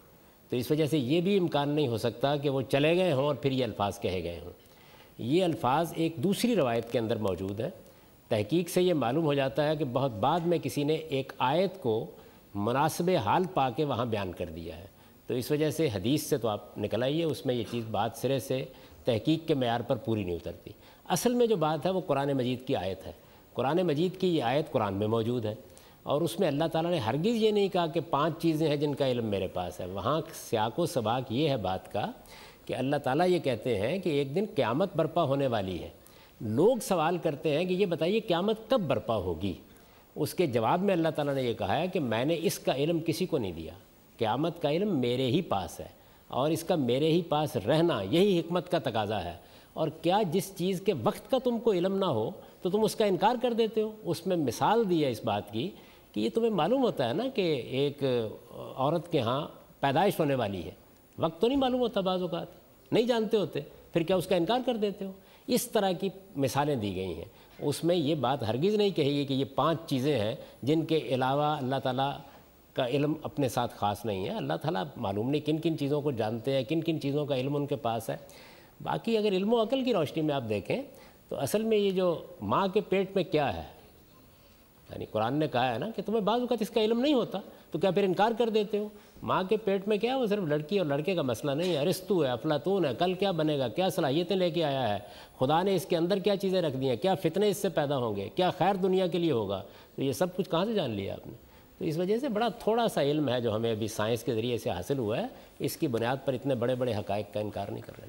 तो इस वजह से ये भी इम्कान नहीं हो सकता कि वो चले गए हों और फिर ये अल्फाज कहे गए हों। ये अल्फाज एक दूसरी रवायत के अंदर मौजूद है। तहकीक से ये मालूम हो जाता है कि बहुत बाद में किसी ने एक आयत को मुनासिब हाल पा के वहाँ बयान कर दिया है। तो इस वजह से हदीस से तो आप निकल आइए, उसमें ये चीज़ बात सिरे से तहकीक के मेयार पर पूरी नहीं उतरती। असल में जो बात है वो कुरान मजीद की आयत है। कुरान मजीद की ये आयत कुरान में मौजूद है और उसमें अल्लाह ताला ने हरगिज़ ये नहीं कहा कि पांच चीज़ें हैं जिनका इल्म मेरे पास है। वहाँ सियाको सबाक ये है बात का कि अल्लाह ताला ये कहते हैं कि एक दिन क़यामत बर्पा होने वाली है। लोग सवाल करते हैं कि ये बताइए क़यामत कब बर्पा होगी। उसके जवाब में अल्लाह ताला ने ये कहा है कि मैंने इसका इल्म किसी को नहीं दिया, क़यामत का इल्म मेरे ही पास है और इसका मेरे ही पास रहना यही हिकमत का तकाज़ा है। और क्या जिस चीज़ के वक्त का तुमको इल्म ना हो तो तुम उसका इनकार कर देते हो। उसमें मिसाल दी है इस बात की कि ये तुम्हें मालूम होता है ना कि एक औरत के यहाँ पैदाइश होने वाली है, वक्त तो नहीं मालूम होता, बाज़ औक़ात नहीं जानते होते, फिर क्या उसका इनकार कर देते हो। इस तरह की मिसालें दी गई हैं। उसमें ये बात हरगिज़ नहीं कही है कि ये पांच चीज़ें हैं जिनके अलावा अल्लाह ताला का इल्म अपने साथ ख़ास नहीं है। अल्लाह ताला मालूम नहीं किन किन चीज़ों को जानते हैं, किन किन चीज़ों का इल्म उनके पास है। बाकी अगर इल्म व अक़ल की रोशनी में आप देखें तो असल में ये जो माँ के पेट में क्या है, यानी कुरान ने कहा है ना कि तुम्हें बाज़ वक़्त इसका इल्म नहीं होता तो क्या फिर इनकार कर देते हो। माँ के पेट में क्या है, वो सिर्फ लड़की और लड़के का मसला नहीं है, अरिस्तु है, अफलातून है, कल क्या बनेगा, क्या सलाहियतें लेके आया है, खुदा ने इसके अंदर क्या चीज़ें रख दी हैं, क्या फितने इससे पैदा होंगे, क्या खैर दुनिया के लिए होगा। तो ये सब कुछ कहाँ से जान लिया आपने। तो इस वजह से बड़ा थोड़ा सा इल्म है जो हमें अभी साइंस के ज़रिए से हासिल हुआ है, इसकी बुनियाद पर इतने बड़े बड़े हक़ाइक़ का इनकार नहीं करना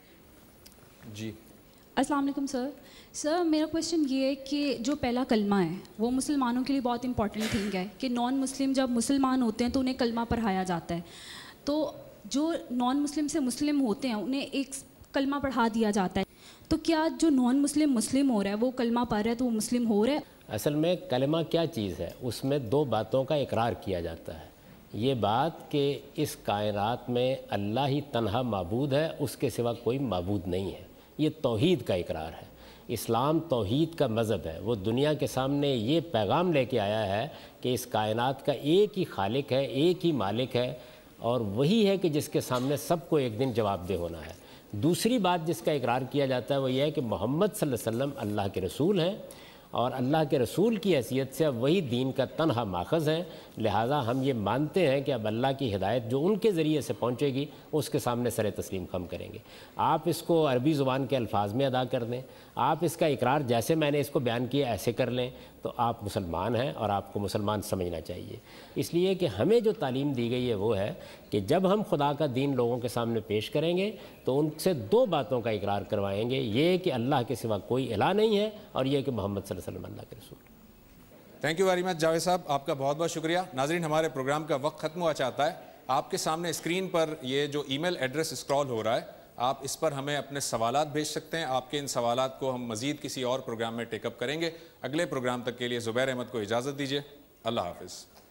चाहिए। जी अस्सलाम वालेकुम सर। सर मेरा क्वेश्चन ये है कि जो पहला कलमा है वो मुसलमानों के लिए बहुत इंपॉर्टेंट थिंग है कि नॉन मुस्लिम जब मुसलमान होते हैं तो उन्हें कलमा पढ़ाया जाता है। तो जो नॉन मुस्लिम से मुस्लिम होते हैं उन्हें एक कलमा पढ़ा दिया जाता है, तो क्या जो नॉन मुस्लिम मुस्लिम हो रहा है वो कलमा पढ़ रहा है तो वो मुस्लिम हो रहा है? असल में कलमा क्या चीज़ है, उसमें दो बातों का इकरार किया जाता है। ये बात कि इस कायनात में अल्लाह ही तन्हा माबूद है, उसके सिवा कोई माबूद नहीं है, ये तौहीद का इकरार है। اسلام توحید کا مذہب ہے، وہ دنیا کے سامنے یہ پیغام لے کے آیا ہے کہ اس کائنات کا ایک ہی خالق ہے، ایک ہی مالک ہے، اور وہی ہے کہ جس کے سامنے سب کو ایک دن جواب دہ ہونا ہے۔ دوسری بات جس کا اقرار کیا جاتا ہے وہ یہ ہے کہ محمد صلی اللہ علیہ وسلم اللہ کے رسول ہیں، اور اللہ کے رسول کی حیثیت سے اب وہی دین کا تنہا ماخذ ہے، لہٰذا ہم یہ مانتے ہیں کہ اب اللہ کی ہدایت جو ان کے ذریعے سے پہنچے گی اس کے سامنے سر تسلیم خم کریں گے۔ آپ اس کو عربی زبان کے الفاظ میں ادا کر دیں، آپ اس کا اقرار جیسے میں نے اس کو بیان کیا ایسے کر لیں، تو آپ مسلمان ہیں اور آپ کو مسلمان سمجھنا چاہیے۔ اس لیے کہ ہمیں جو تعلیم دی گئی ہے وہ ہے کہ جب ہم خدا کا دین لوگوں کے سامنے پیش کریں گے تو ان سے دو باتوں کا اقرار کروائیں گے، یہ کہ اللہ کے سوا کوئی الہ نہیں ہے، اور یہ کہ محمد صلی اللہ علیہ وسلم اللہ کے رسول۔ Thank you very much Javed صاحب، آپ کا بہت بہت شکریہ۔ ناظرین، ہمارے پروگرام کا وقت ختم ہوا چاہتا ہے۔ آپ کے سامنے اسکرین پر یہ جو ای میل ایڈریس اسکرال ہو رہا ہے، آپ اس پر ہمیں اپنے سوالات بھیج سکتے ہیں۔ آپ کے ان سوالات کو ہم مزید کسی اور پروگرام میں ٹیک اپ کریں گے۔ اگلے پروگرام تک کے لیے زبیر احمد کو اجازت دیجیے۔ اللہ حافظ۔